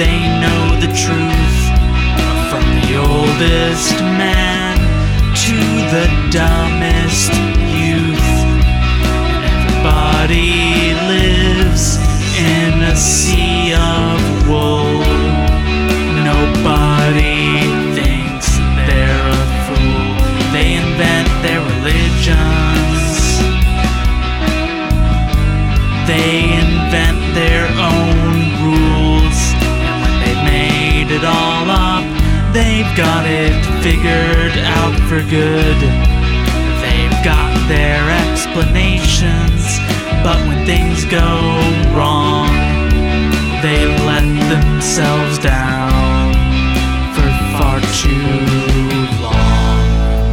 They know the truth, from the oldest man to the dumbest youth. Everybody lives in a sea of wool. Nobody thinks they're a fool. They invent their religions. They invent their own rules. And when they've made it all up, they've got it figured out for good. They've got their explanations, but when things go wrong, they let themselves down for far too long.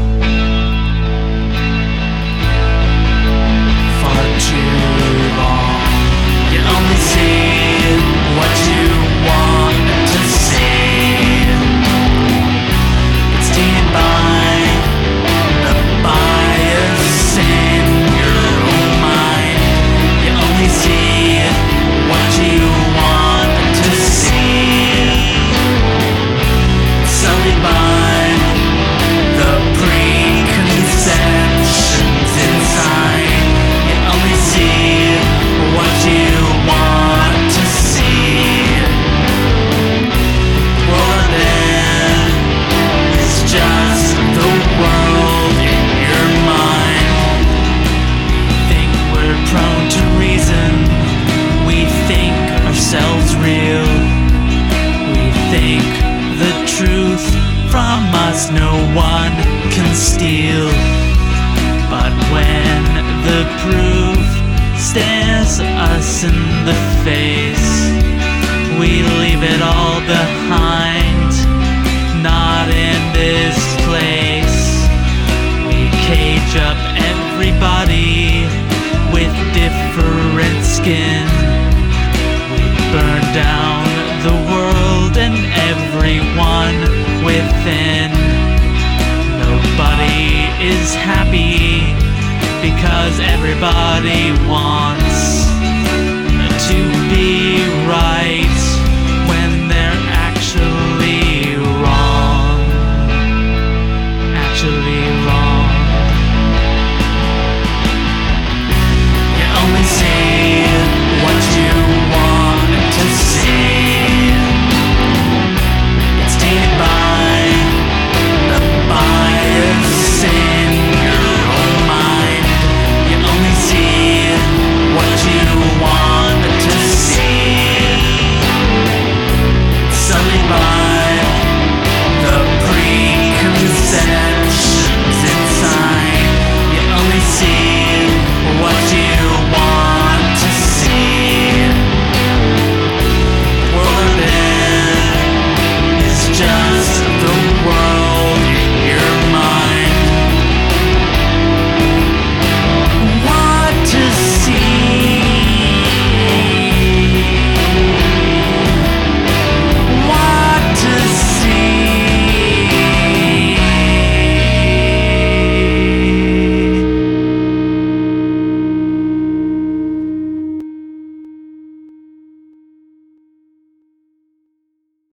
Far too long. You only see what you want to see. It's tainted by the bias in your own mind. You only see what you want to see. It's sullied by the preconceptions inside. You only see what you want to see. The world then is just the world in your mind. We think we're prone to reason. We think ourselves real. We think the truth from us no one can steal. But when the proof stares us in the face, we leave it all behind, not in this place. We cage up everybody with different skin. We burn down the world and everyone within. Nobody is happy because everybody wants